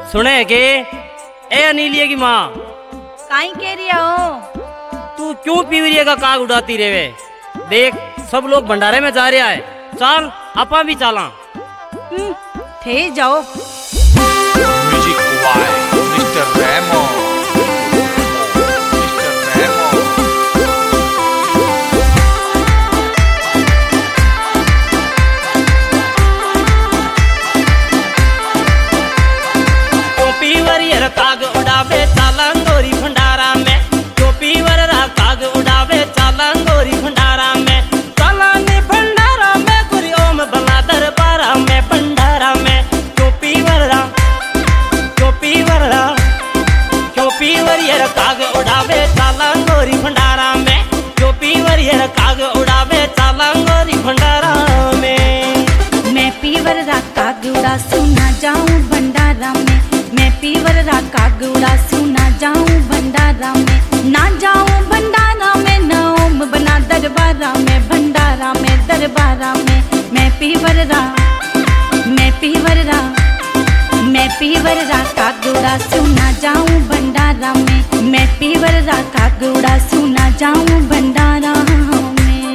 सुने के ए अनिलिया की माँ काई कह रही हो? तू क्यों पीवरिया का काग उड़ाती रेवे? देख सब लोग भंडारे में जा रहा है, चल आपा भी चला। थे जाओ। Music by mister Remo. काग उड़ावे चालंगोरी भंडारा में, टोपी वररा काग उड़ावे चालंगोरी भंडारा में, चालानी भंडारा में गोरी ओम बना दरबारा में, भंडारा में टोपी वररा काग उड़ावे चालंगोरी भंडारा में, टोपी वरियर काग उड़ावे चालंगोरी भंडारा में। मैं पीवररा काग उड़ा सुना जाऊं भंडारा में, मैं पीवररा काग उड़ा सुना जाऊं भंडारा में, ना जाऊं भंडारा में न ओम बना दरबारा में, भंडारा में दरबारा में। मैं पीवररा काग उड़ा सुना जाऊं भंडारा में, मैं पीवररा काग उड़ा सुना जाऊं भंडारा में।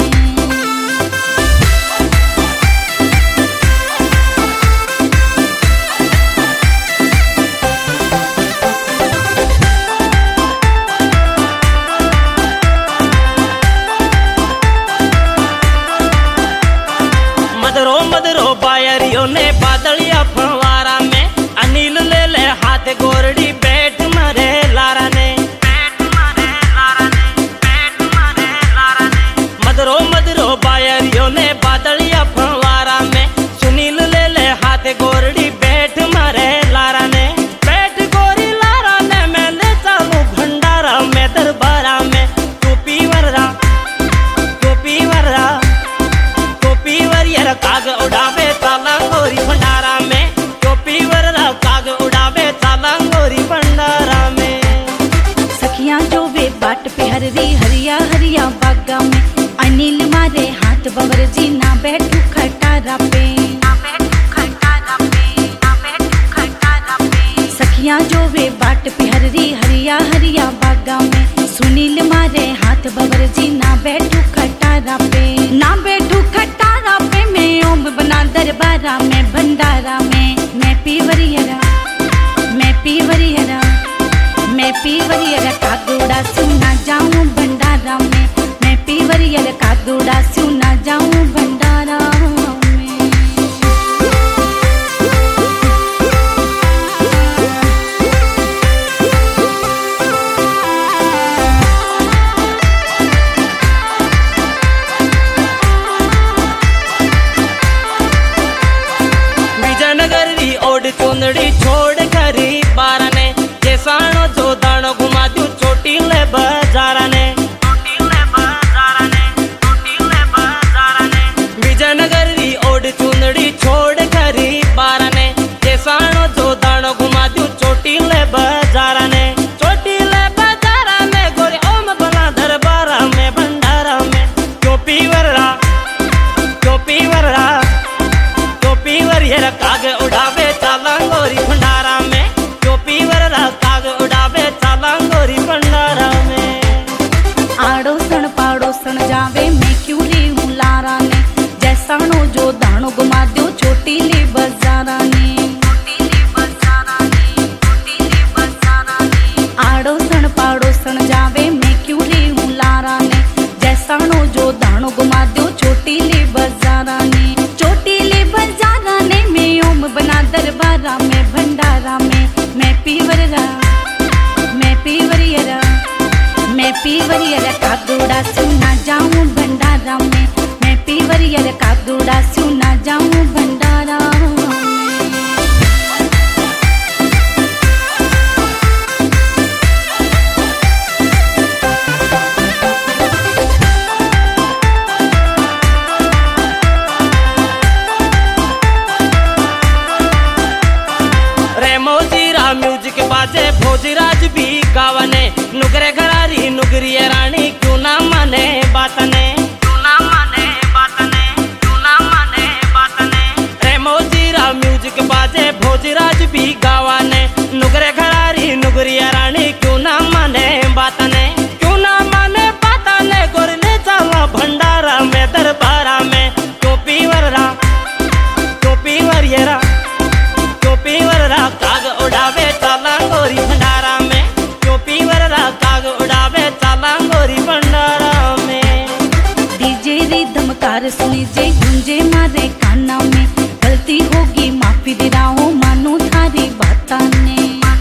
मदरो बायरियों ने बादलिया फवारा में, अनिल ले ले हाथ गोरड़ी बैठ मरे लारा ने, मदरो बायरियों ने बादलिया फवारा में, सुनील ले ले हाथ गोरड़ी बैठ मरे लारा ने, बैठ गोरी लारा ने, मैं ले चालू भंडारा में दरबारा में। टोपी वरियर काग उड़ावे चालंगोरी भंडारा में, टोपी वररा काग उड़ावे चालंगोरी भंडारा में। सखियां जो वे बाट पे हरी हरिया हरिया बागा में, अनिल मारे हाथ बवर जी ना बैठू खटारा पे, सखियां जो वे बाट पे हरी हरिया हरिया बागा में, सुनील मारे हाथ बवर जी ना बैठू खटारा पे, ना बैठू खटारा पे, मैं ओम बना दरबारा में, भंडारा में। मैं पीवरिया काग उड़ा सुना जाऊं भंडारा में, मैं पीवरिया काग उड़ा सुना जाऊं भंडारा में। विजयनगर री ओड चुंदड़ी छोड़ खरी बारा ने, सानो जो दानो घुमा दू चोटी ले बाजारा ने, विजयनगर री ओड चुंदड़ी छोड़ खरी बारा ने, सानो जो दानो घुमा दू चोटी ले बाजारा ने, चोटी ले बाजारा में गोरी ओम बना दरबारा में, भंडारा में। टोपी वरियर काग उड़ावे चालंगोरी भंडारा में, टोपी वररा काग उड़ावे चालंगोरी भंडारा में। आड़ोसन पाड़ोसन जावे मैं क्यों रे हूँ लारा ने, जैसानो जो दानो घुमा दो छोटी ले बाजारा ने, आड़ोसन पाड़ोसन जावे मैं क्यों रे हूँ लारा ने, जैसानो जो दानो घुमा दो छोटी ले बाजारा ने, छोटी ले बाजारा ने, मैं ओम बना दरबारा में, भंडारा में। मैं पीवरिया काग उड़ा सुना जाऊं भंडारा में, मैं पीवरिया काग उड़ा सुना जाऊं भंडारा में। रेमो जीरा म्यूजिक बाजे भोजराज भी गावने, नुगरे घरारी नुगरी रानी क्यों ना माने बातने, रेमो जीरा म्यूजिक बाजे भोजराज भी गावाने, धमकार सुनी जे गूंजे मारे काना में, गलती होगी माफी दे रहा हूँ मानू थारी बाता ने।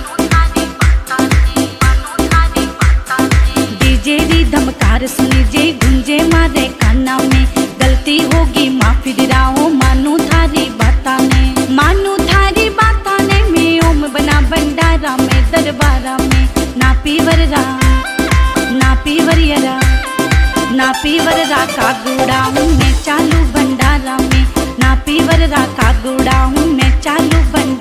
डीजे री धमकार सुनी जे गूंजे मारे काना में, गलती होगी माफी दे रहा हूँ मानू थारी बाता ने। मानू थारी बाता ने मैं ओम बना भंडारा में, दरबारा में ना पीवरा ना पीवरियरा ना पीवरा का गुड़ा हूँ मैं चालू भंडारा में, ना पीवरा का गुड़ा हूँ मैं चालू भंडारा।